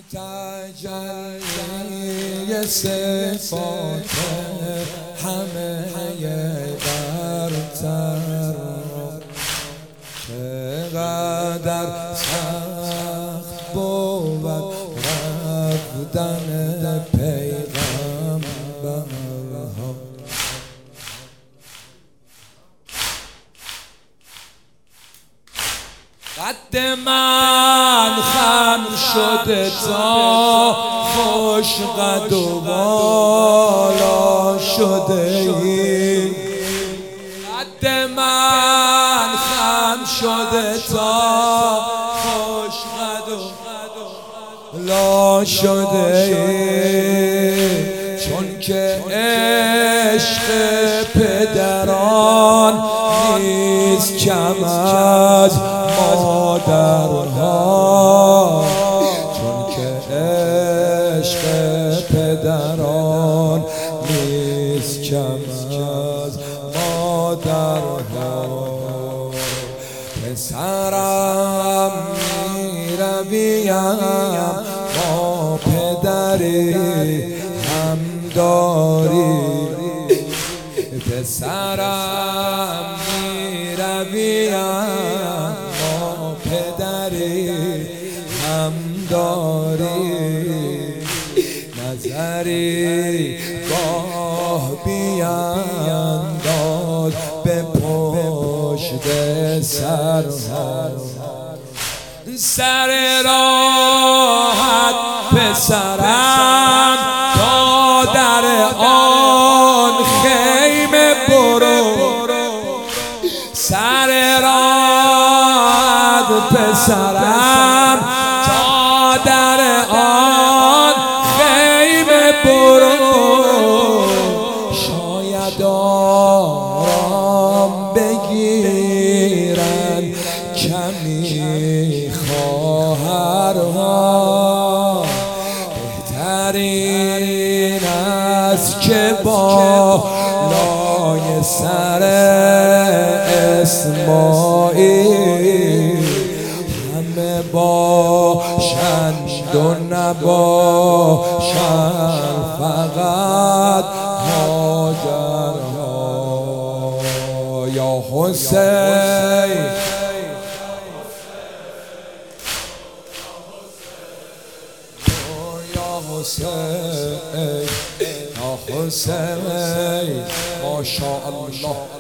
تجلی صفات همه برتر، چقدر سخت بود رفتن پیغمبرها. قد من خم شده تا خوش قد و بالا شده ای، قد من خم شده تا خوش قد و بالا شده ای، چون که عشق پدران نیست کم از مادرها، چون که عشق پدران نیست کم از مادرها. پسرم میرویم با پدری هم داری، پسرم میرویم با پدری هم داری، نظری گاه بینداز به پشت سرها. سر راحت پسرم تا در آن خیمه برو، سر راحت پسرم تا در آن خیمه برو، شاید آرام بگیرن کمی خواهرها. بهترین است که با لای سر اسماعیل همه باشند و نباشند فقط هاجرها. یا حسین حسین یا حسین، ما شاء الله